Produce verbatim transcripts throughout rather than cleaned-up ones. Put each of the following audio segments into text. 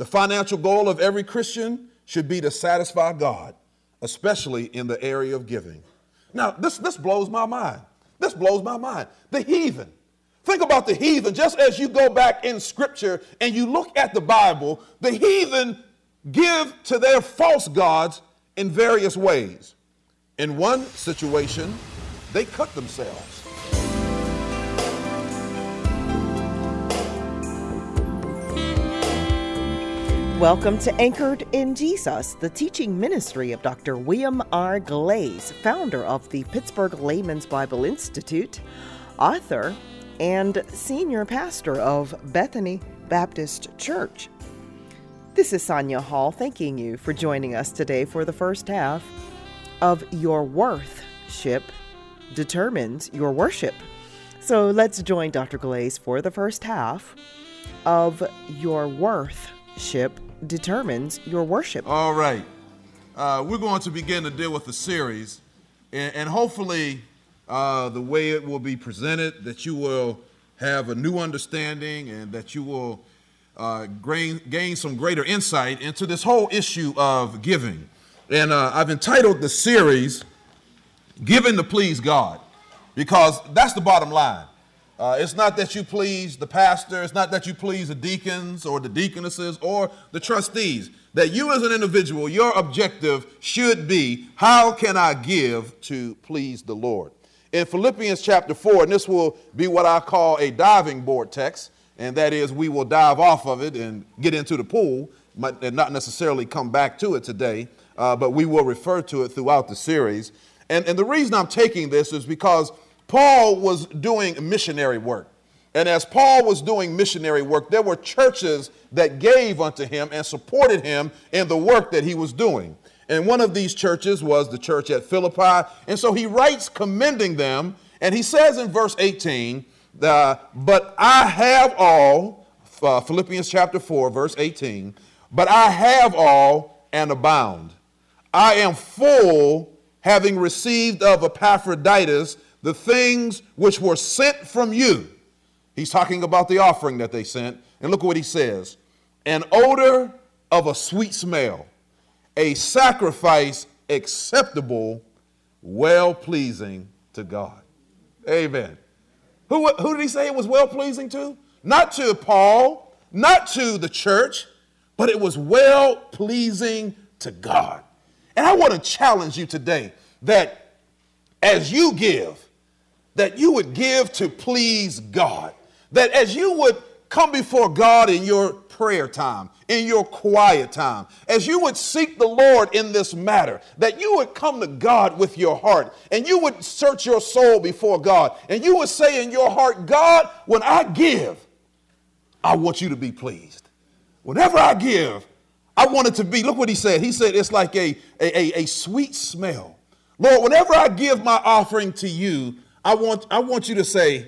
The financial goal of every Christian should be to satisfy God, especially in the area of giving. Now, this, this blows my mind. This blows my mind. The heathen. Think about the heathen. Just as you go back in Scripture and you look at the Bible, the heathen give to their false gods in various ways. In one situation, they cut themselves. Welcome to Anchored in Jesus, the teaching ministry of Doctor William R. Glaze, founder of the Pittsburgh Layman's Bible Institute, author, and senior pastor of Bethany Baptist Church. This is Sonia Hall thanking you for joining us today for the first half of Your Worthship Determines Your Worship. So let's join Doctor Glaze for the first half of Your Worthship Determines Your Worship. All right. Uh, we're going to begin to deal with the series, and, and hopefully uh, the way it will be presented, that you will have a new understanding and that you will uh, gain, gain some greater insight into this whole issue of giving. And uh, I've entitled the series, Giving to Please God, because that's the bottom line. Uh, it's not that you please the pastor. It's not that you please the deacons or the deaconesses or the trustees. That you as an individual, your objective should be, how can I give to please the Lord? In Philippians chapter four, and this will be what I call a diving board text, and that is we will dive off of it and get into the pool, and not necessarily come back to it today, uh, but we will refer to it throughout the series. And, and the reason I'm taking this is because Paul was doing missionary work. And as Paul was doing missionary work, there were churches that gave unto him and supported him in the work that he was doing. And one of these churches was the church at Philippi. And so he writes commending them. And he says in verse eighteen, uh, but I have all, uh, Philippians chapter four, verse eighteen, but I have all and abound. I am full, having received of Epaphroditus the things which were sent from you. He's talking about the offering that they sent. And look what he says. An odor of a sweet smell, a sacrifice acceptable, well-pleasing to God. Amen. Who, who did he say it was well-pleasing to? Not to Paul, not to the church, but it was well-pleasing to God. And I want to challenge you today that as you give, that you would give to please God. That as you would come before God in your prayer time, in your quiet time, as you would seek the Lord in this matter, that you would come to God with your heart and you would search your soul before God and you would say in your heart, God, when I give, I want you to be pleased. Whenever I give, I want it to be, look what he said. He said it's like a, a, a, a sweet smell. Lord, whenever I give my offering to you, I want, I want you to say,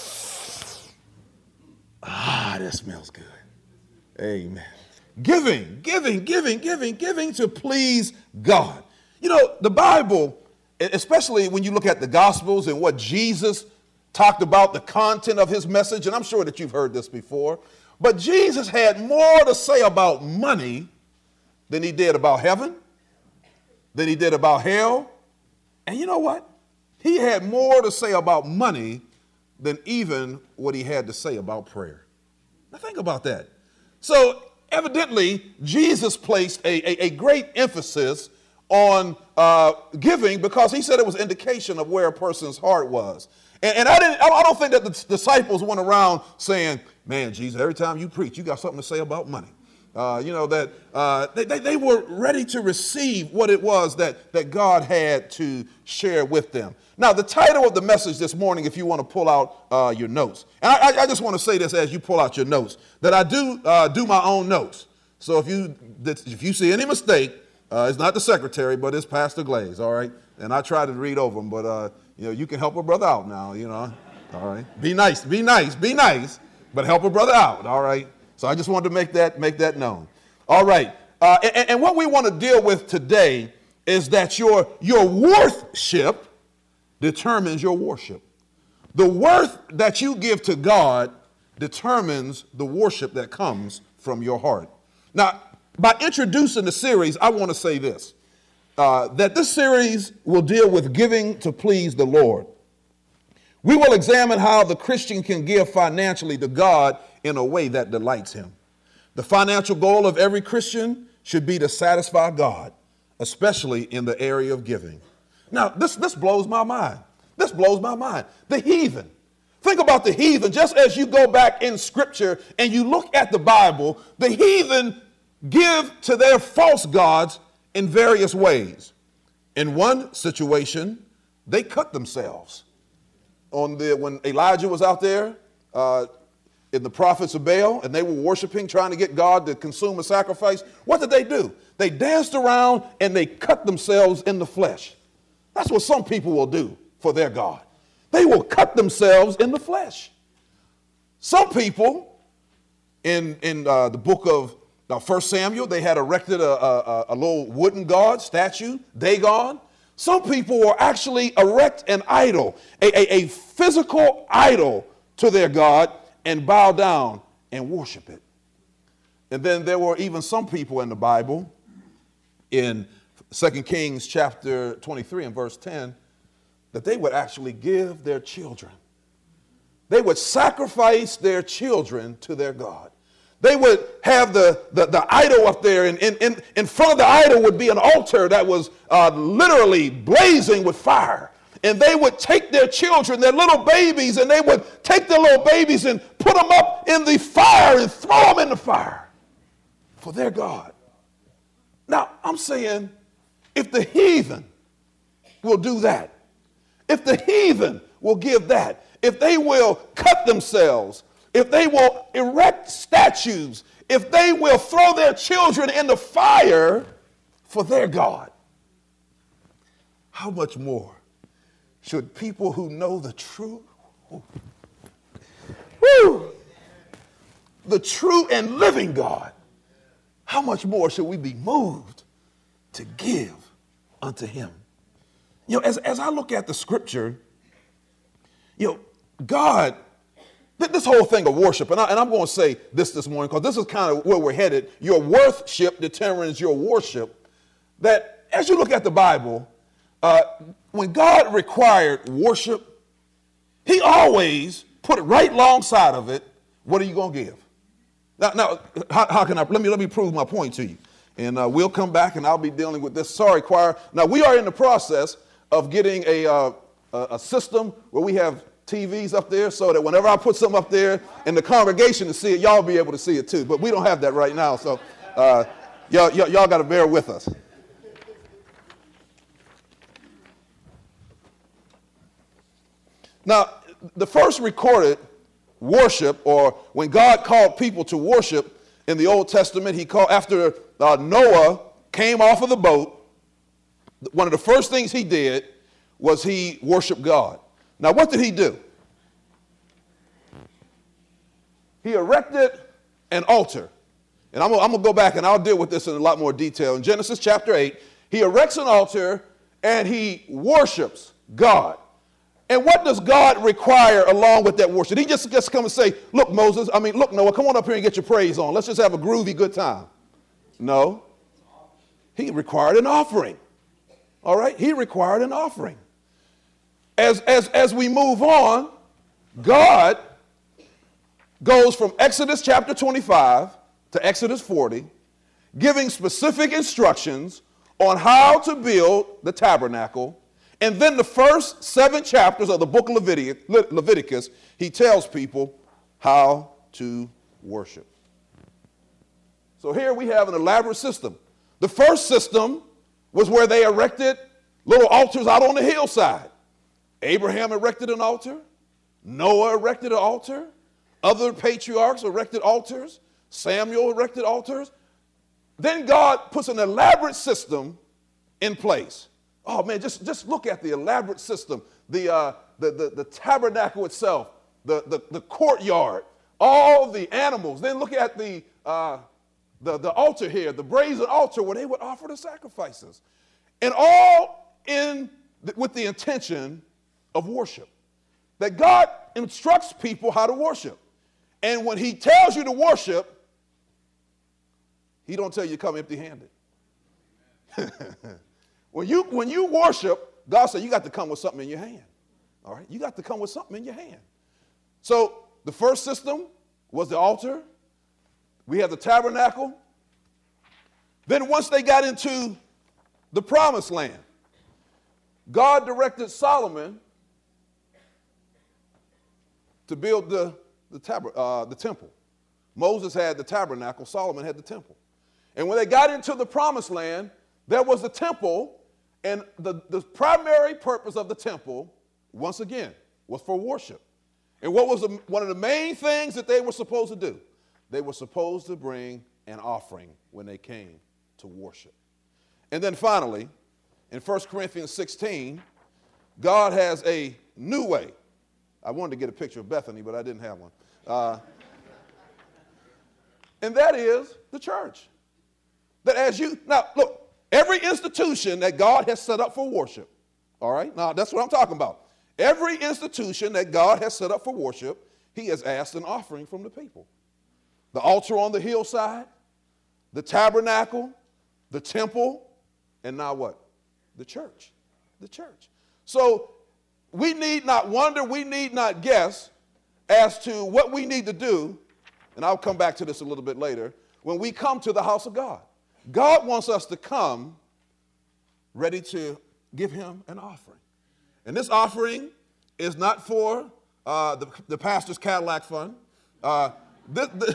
ah, that smells good. Amen. Giving, giving, giving, giving, giving to please God. You know, the Bible, especially when you look at the Gospels and what Jesus talked about, the content of his message, and I'm sure that you've heard this before, but Jesus had more to say about money than he did about heaven, than he did about hell. And you know what? He had more to say about money than even what he had to say about prayer. Now think about that. So evidently, Jesus placed a, a, a great emphasis on uh, giving because he said it was an indication of where a person's heart was. And, and I, didn't, I don't think that the disciples went around saying, man, Jesus, every time you preach, you got something to say about money. Uh, you know, that uh, they, they, they were ready to receive what it was that, that God had to share with them. Now, the title of the message this morning, if you want to pull out uh, your notes, and I, I just want to say this as you pull out your notes, that I do uh, do my own notes. So if you if you see any mistake, uh, it's not the secretary, but it's Pastor Glaze, all right? And I try to read over them, but, uh, you know, you can help a brother out now, you know, all right? Be nice, be nice, be nice, but help a brother out, all right? So I just wanted to make that make that known. All right. Uh, and, and what we want to deal with today is that your, your worthship determines your worship. The worth that you give to God determines the worship that comes from your heart. Now, by introducing the series, I want to say this, uh, that this series will deal with giving to please the Lord. We will examine how the Christian can give financially to God in a way that delights him. The financial goal of every Christian should be to satisfy God, especially in the area of giving. Now, this, this blows my mind. This blows my mind. The heathen. Think about the heathen. Just as you go back in Scripture and you look at the Bible, the heathen give to their false gods in various ways. In one situation, they cut themselves. On the, when Elijah was out there uh, in the prophets of Baal and they were worshiping, trying to get God to consume a sacrifice, what did they do? They danced around and they cut themselves in the flesh. That's what some people will do for their God. They will cut themselves in the flesh. Some people in, in uh, the book of uh, First Samuel, they had erected a, a, a little wooden god statue, Dagon. Some people will actually erect an idol, a, a, a physical idol to their God and bow down and worship it. And then there were even some people in the Bible in Second Kings chapter twenty-three and verse ten that they would actually give their children. They would sacrifice their children to their God. They would have the, the, the idol up there, and in, in, in front of the idol would be an altar that was uh, literally blazing with fire. And they would take their children, their little babies, and they would take their little babies and put them up in the fire and throw them in the fire for their God. Now, I'm saying if the heathen will do that, if the heathen will give that, if they will cut themselves, if they will erect statues, if they will throw their children in the fire for their God, how much more should people who know the true, woo, the true and living God, how much more should we be moved to give unto him? You know, as, as I look at the scripture, you know, God, this whole thing of worship, and, I, and I'm going to say this this morning because this is kind of where we're headed. Your worship determines your worship. That as you look at the Bible, uh, when God required worship, he always put it right alongside of it. What are you going to give? Now, now how, how can I, let me, let me prove my point to you. And uh, we'll come back and I'll be dealing with this. Sorry, choir. Now, we are in the process of getting a, uh, a system where we have T Vs up there so that whenever I put something up there in the congregation to see it, y'all be able to see it too. But we don't have that right now, so uh, y'all, y'all, y'all got to bear with us. Now, the first recorded worship, or when God called people to worship in the Old Testament, he called after uh, Noah came off of the boat. One of the first things he did was he worshiped God. Now, what did he do? He erected an altar. And I'm, I'm going to go back and I'll deal with this in a lot more detail. In Genesis chapter eight, he erects an altar and he worships God. And what does God require along with that worship? He just, just come and say, look, Moses, I mean, look, Noah, come on up here and get your praise on. Let's just have a groovy good time. No. He required an offering. All right? He required an offering. As, as, as we move on, God goes from Exodus chapter twenty-five to Exodus forty, giving specific instructions on how to build the tabernacle. And then the first seven chapters of the book of Leviticus, Leviticus, he tells people how to worship. So here we have an elaborate system. The first system was where they erected little altars out on the hillside. Abraham erected an altar. Noah erected an altar. Other patriarchs erected altars. Samuel erected altars. Then God puts an elaborate system in place. Oh, man, just, just look at the elaborate system. The, uh, the, the, the tabernacle itself, the, the, the courtyard, all the animals. Then look at the, uh, the, the altar here, the brazen altar where they would offer the sacrifices. And all in with the intention of worship. That God instructs people how to worship. And when he tells you to worship, He don't tell you to come empty-handed. when you when you worship, God said you got to come with something in your hand. All right? You got to come with something in your hand. So the first system was the altar. We have the tabernacle. Then once they got into the promised land, God directed Solomon to build the, the, tab- uh, the temple. Moses had the tabernacle, Solomon had the temple. And when they got into the promised land, there was the temple, and the, the primary purpose of the temple, once again, was for worship. And what was the, one of the main things that they were supposed to do? They were supposed to bring an offering when they came to worship. And then finally, in First Corinthians sixteen, God has a new way. I wanted to get a picture of Bethany, but I didn't have one. Uh, and that is the church. That as you, now look, every institution that God has set up for worship, all right? Now that's what I'm talking about. Every institution that God has set up for worship, he has asked an offering from the people. The altar on the hillside, the tabernacle, the temple, and now what? The church. The church. So we need not wonder, we need not guess as to what we need to do, and I'll come back to this a little bit later, when we come to the house of God. God wants us to come ready to give him an offering. And this offering is not for uh, the, the pastor's Cadillac fund. Uh, this, this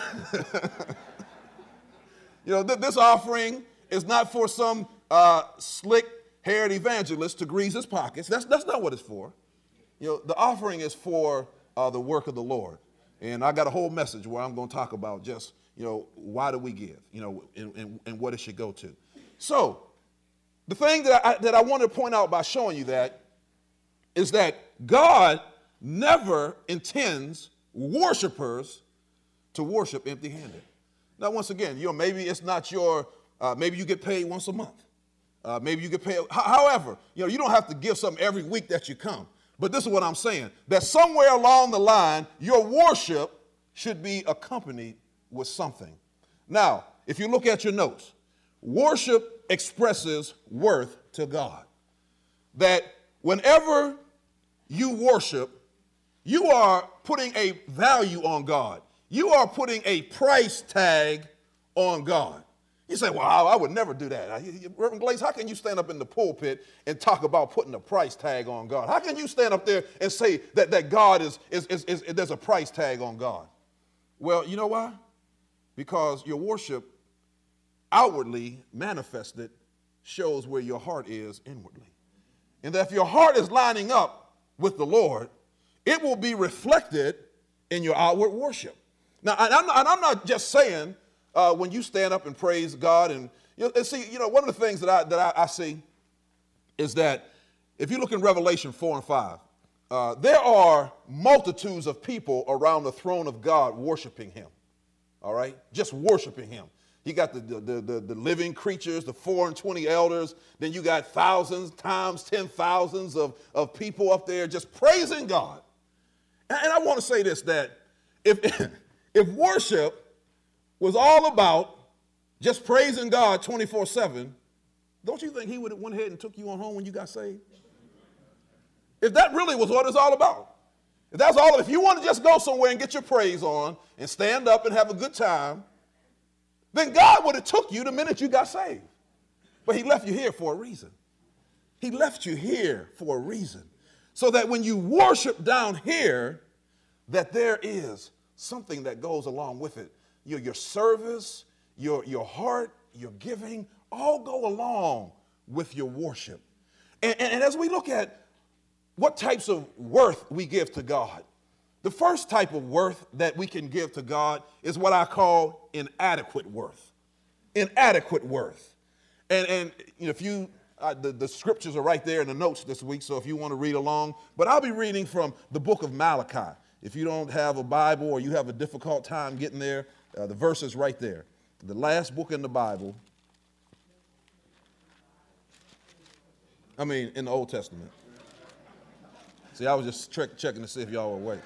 you know, th- this offering is not for some uh, slick-haired evangelist to grease his pockets. That's, that's not what it's for. You know, the offering is for uh, the work of the Lord. And I got a whole message where I'm going to talk about just, you know, why do we give, you know, and, and, and what it should go to. So the thing that I, that I want to point out by showing you that is that God never intends worshipers to worship empty-handed. Now, once again, you know, maybe it's not your, uh, maybe you get paid once a month. Uh, maybe you get paid, however, you know, you don't have to give something every week that you come. But this is what I'm saying, that somewhere along the line, your worship should be accompanied with something. Now, if you look at your notes, worship expresses worth to God. That whenever you worship, you are putting a value on God. You are putting a price tag on God. You say, well, I would never do that. Reverend Glaze, how can you stand up in the pulpit and talk about putting a price tag on God? How can you stand up there and say that, that God is, is, is, is, there's a price tag on God? Well, you know why? Because your worship outwardly manifested shows where your heart is inwardly. And that if your heart is lining up with the Lord, it will be reflected in your outward worship. Now, and I'm not, and I'm not just saying uh, when you stand up and praise God, and, you know, and see, you know, one of the things that I that I, I see is that if you look in Revelation four and five, uh, there are multitudes of people around the throne of God worshiping him. All right, just worshiping him. You got the, the, the, the living creatures, the four and twenty elders. Then you got thousands times ten thousands of, of people up there just praising God. And, and I want to say this, that if, if worship was all about just praising God twenty-four seven, don't you think he would have went ahead and took you on home when you got saved? If that really was what it's all about. If that's all, if you want to just go somewhere and get your praise on and stand up and have a good time, then God would have took you the minute you got saved. But he left you here for a reason. He left you here for a reason. So that when you worship down here, that there is something that goes along with it. Your, your service, your, your heart, your giving, all go along with your worship. And, and, and as we look at what types of worth we give to God, the first type of worth that we can give to God is what I call inadequate worth. Inadequate worth. And, and you know, if you, uh, the, the scriptures are right there in the notes this week, so if you want to read along, but I'll be reading from the book of Malachi. If you don't have a Bible or you have a difficult time getting there, uh, the verse is right there. The last book in the Bible. I mean, in the Old Testament. See, I was just tre- checking to see if y'all were awake.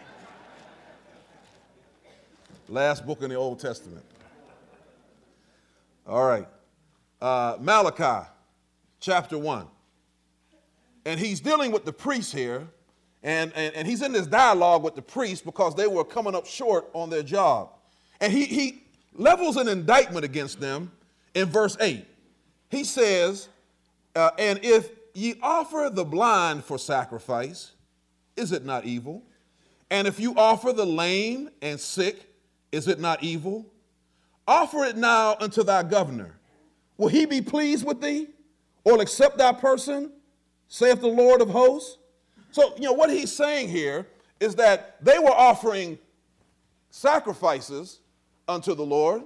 Last book in the Old Testament. All right. Uh, Malachi chapter one. And he's dealing with the priests here. And, and, and he's in this dialogue with the priests because they were coming up short on their job. And he, he levels an indictment against them in verse eight. He says, uh, and if ye offer the blind for sacrifice, is it not evil? And if you offer the lame and sick, is it not evil? Offer it now unto thy governor. Will he be pleased with thee, or accept thy person, saith the Lord of hosts? So, you know, what he's saying here is that they were offering sacrifices unto the Lord.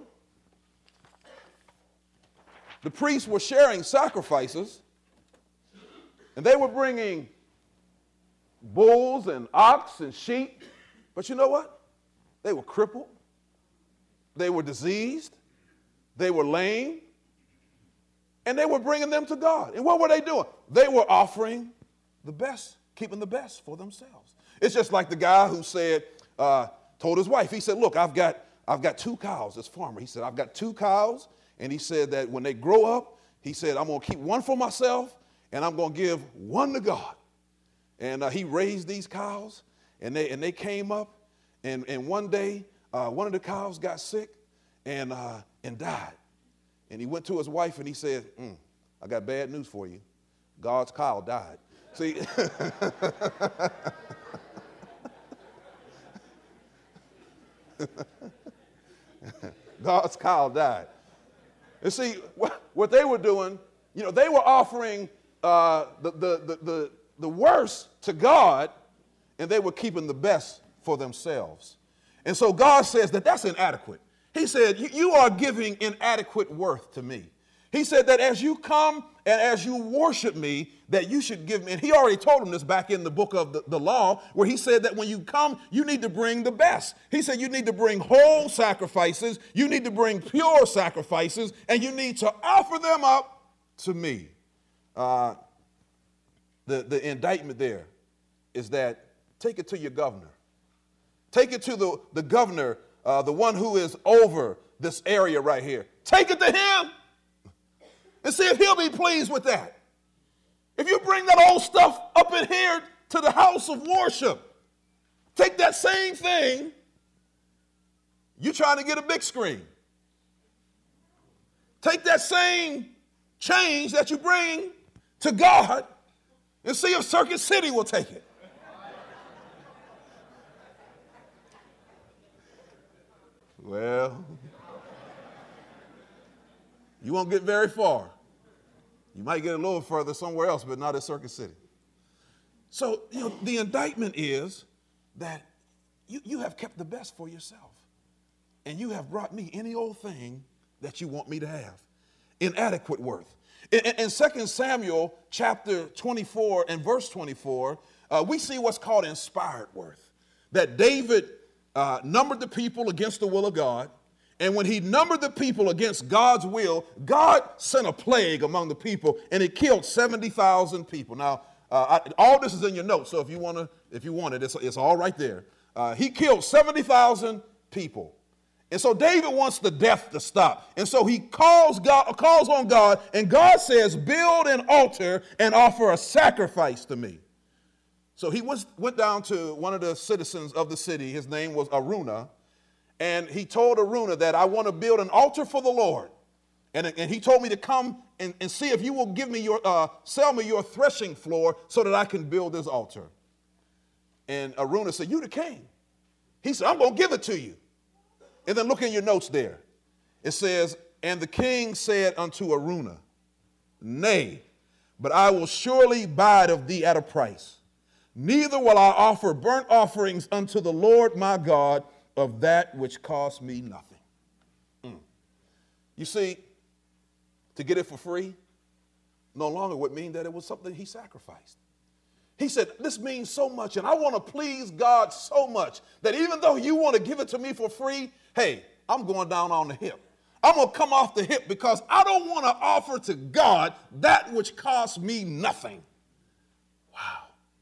The priests were sharing sacrifices, and they were bringing bulls and ox and sheep. But you know what? They were crippled. They were diseased. They were lame. And they were bringing them to God. And what were they doing? They were offering the best, keeping the best for themselves. It's just like the guy who said, uh, told his wife, he said, look, I've got, I've got two cows, this farmer. He said, I've got two cows. And he said that when they grow up, he said, I'm going to keep one for myself and I'm going to give one to God. And uh, he raised these cows, and they, and they came up. And, and one day, uh, one of the cows got sick and, uh, and died. And he went to his wife and he said, mm, I got bad news for you. God's cow died. See, God's cow died. And see, what, what they were doing, you know, they were offering uh, the, the, the, the, the worst to God, and they were keeping the best for themselves. And so God says that that's inadequate. He said, you are giving inadequate worth to me. He said that as you come and as you worship me, that you should give me. And he already told him this back in the book of the, the law, where he said that when you come, you need to bring the best. He said you need to bring whole sacrifices, you need to bring pure sacrifices, and you need to offer them up to me. Uh, the, the indictment there is that take it to your governor. Take it to the, the governor, uh, the one who is over this area right here. Take it to him and see if he'll be pleased with that. If you bring that old stuff up in here to the house of worship, take that same thing, you're trying to get a big screen. Take that same change that you bring to God and see if Circuit City will take it. Well, you won't get very far. You might get a little further somewhere else, but not at Circuit City. So, you know, the indictment is that you, you have kept the best for yourself. And you have brought me any old thing that you want me to have. Inadequate worth. In, in Second Samuel chapter twenty-four and verse twenty-four, uh, we see what's called inspired worth. That David uh, numbered the people against the will of God. And when he numbered the people against God's will, God sent a plague among the people, and it killed seventy thousand people. Now, uh, I, all this is in your notes, so if you want to, if you want it, it's, it's all right there. Uh, he killed seventy thousand people. And so David wants the death to stop. And so he calls God, calls on God, and God says, build an altar and offer a sacrifice to me. So he was, went down to one of the citizens of the city. His name was Araunah. And he told Araunah that I want to build an altar for the Lord. And, and he told me to come and, and see if you will give me your, uh, sell me your threshing floor so that I can build this altar. And Araunah said, you the king. He said, I'm going to give it to you. And then look in your notes there. It says, and the king said unto Araunah, nay, but I will surely buy it of thee at a price. Neither will I offer burnt offerings unto the Lord my God of that which cost me nothing. Mm. You see, to get it for free no longer would mean that it was something he sacrificed. He said, this means so much, and I want to please God so much that even though you want to give it to me for free, hey, I'm going down on the hip. I'm going to come off the hip because I don't want to offer to God that which costs me nothing. Wow.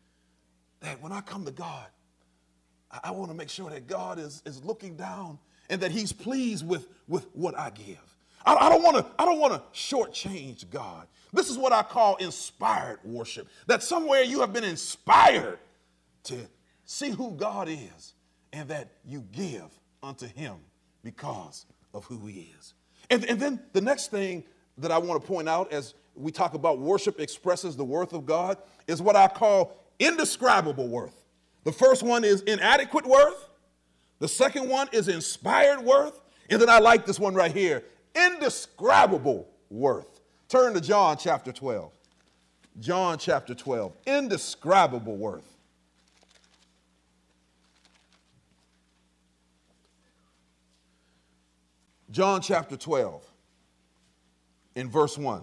That when I come to God, I, I want to make sure that God is, is looking down and that he's pleased with, with what I give. I, I don't want to, I don't want to shortchange God. This is what I call inspired worship. That somewhere you have been inspired to see who God is and that you give unto him because of who he is. And, and then the next thing that I want to point out as we talk about worship expresses the worth of God is what I call indescribable worth. The first one is inadequate worth. The second one is inspired worth. And then I like this one right here, indescribable worth. Turn to John chapter twelve. John chapter twelve, indescribable worth. John chapter twelve, in verse one.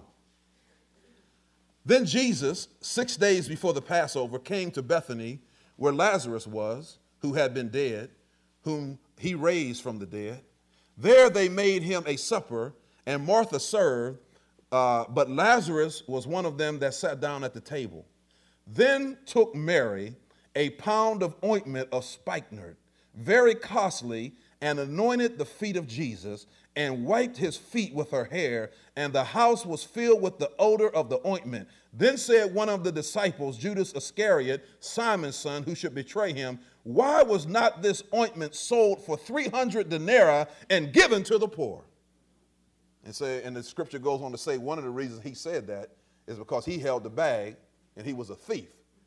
Then Jesus, six days before the Passover, came to Bethany, where Lazarus was, who had been dead, whom he raised from the dead. There they made him a supper, and Martha served, uh, but Lazarus was one of them that sat down at the table. Then took Mary a pound of ointment of spikenard, very costly, and anointed the feet of Jesus, and wiped his feet with her hair, and the house was filled with the odor of the ointment. Then said one of the disciples, Judas Iscariot, Simon's son, who should betray him, why was not this ointment sold for three hundred denarii and given to the poor? And, say, and the scripture goes on to say one of the reasons he said that is because he held the bag and he was a thief.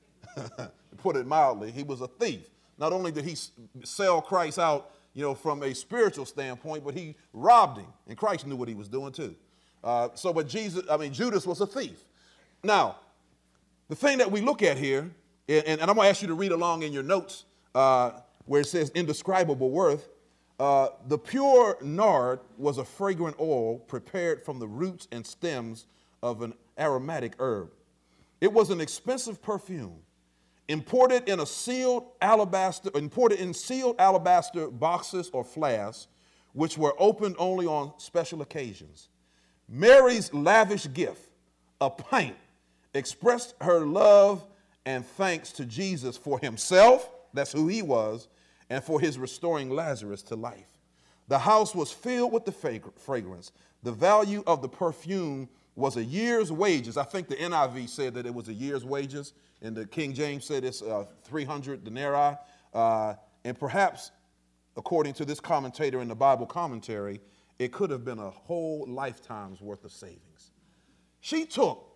To put it mildly, he was a thief. Not only did he sell Christ out, you know, from a spiritual standpoint, but he robbed him, and Christ knew what he was doing too. Uh, so, but Jesus, I mean, Judas was a thief. Now, the thing that we look at here, and, and I'm going to ask you to read along in your notes uh, where it says indescribable worth. Uh, the pure nard was a fragrant oil prepared from the roots and stems of an aromatic herb. It was an expensive perfume, imported in a sealed alabaster, imported in sealed alabaster boxes or flasks, which were opened only on special occasions. Mary's lavish gift, a pint, expressed her love and thanks to Jesus for himself, that's who he was, and for his restoring Lazarus to life. The house was filled with the fragrance. The value of the perfume was a year's wages. I think the N I V said that it was a year's wages, and the King James said it's uh, three hundred denarii. Uh, and perhaps, according to this commentator in the Bible commentary, it could have been a whole lifetime's worth of savings. She took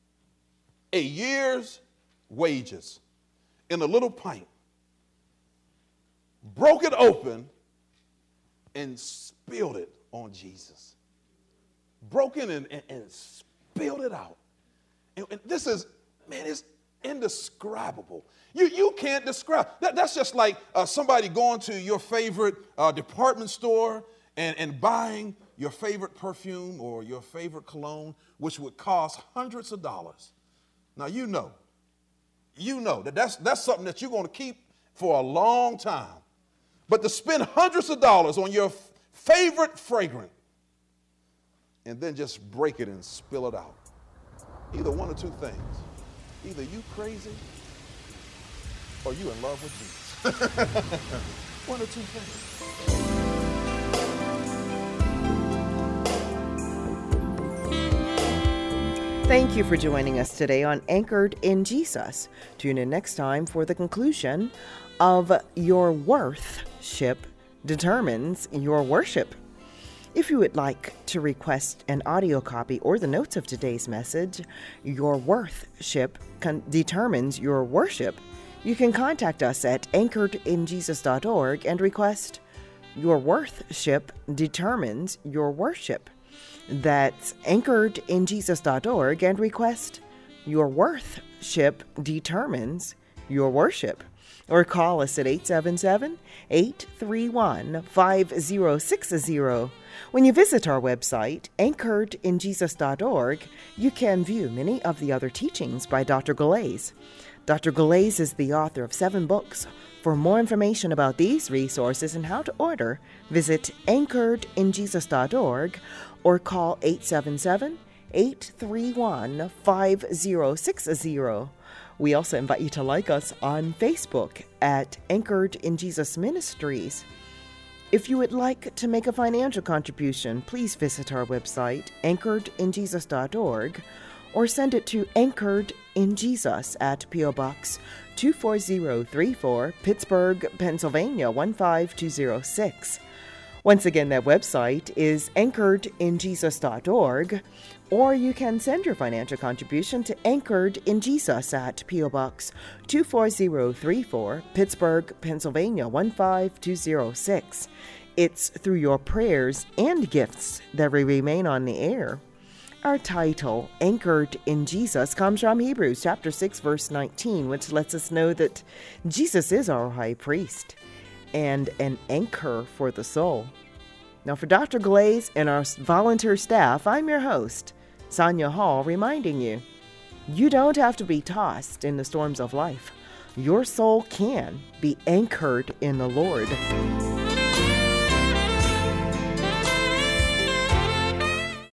a year's wages in a little pint, broke it open, and spilled it on Jesus. Broken and, and, and spilled it out. And, and this is, man, it's indescribable. You, you can't describe. That, that's just like uh, somebody going to your favorite uh, department store and, and buying your favorite perfume or your favorite cologne, which would cost hundreds of dollars. Now, you know, you know that that's, that's something that you're going to keep for a long time. But to spend hundreds of dollars on your f- favorite fragrance and then just break it and spill it out. Either one or two things. Either you crazy or you in love with Jesus. One or two things. Thank you for joining us today on Anchored in Jesus. Tune in next time for the conclusion of Your Worthship Determines Your Worship. If you would like to request an audio copy or the notes of today's message, Your Worthship con- Determines Your Worship, you can contact us at anchored in jesus dot org and request Your Worthship Determines Your Worship. That's anchored in jesus dot org and request Your Worthship Determines Your Worship. Or call us at eight seven seven, eight three one, five zero six zero. When you visit our website, anchored in jesus dot org, you can view many of the other teachings by Doctor Galais. Doctor Galais is the author of seven books. For more information about these resources and how to order, visit anchored in jesus dot org or call eight seven seven, eight three one, five zero six zero. We also invite you to like us on Facebook at Anchored in Jesus Ministries. If you would like to make a financial contribution, please visit our website, anchored in jesus dot org, or send it to Anchored in Jesus at P O. Box two four zero three four, Pittsburgh, Pennsylvania one five two zero six. Once again, that website is anchored in jesus dot org, or you can send your financial contribution to Anchored in Jesus at P O. Box two four zero three four, Pittsburgh, Pennsylvania one five two zero six. It's through your prayers and gifts that we remain on the air. Our title, Anchored in Jesus, comes from Hebrews chapter six, verse nineteen, which lets us know that Jesus is our high priest and an anchor for the soul. Now, for Doctor Glaze and our volunteer staff, I'm your host, Sonia Hall, reminding you, you don't have to be tossed in the storms of life. Your soul can be anchored in the Lord.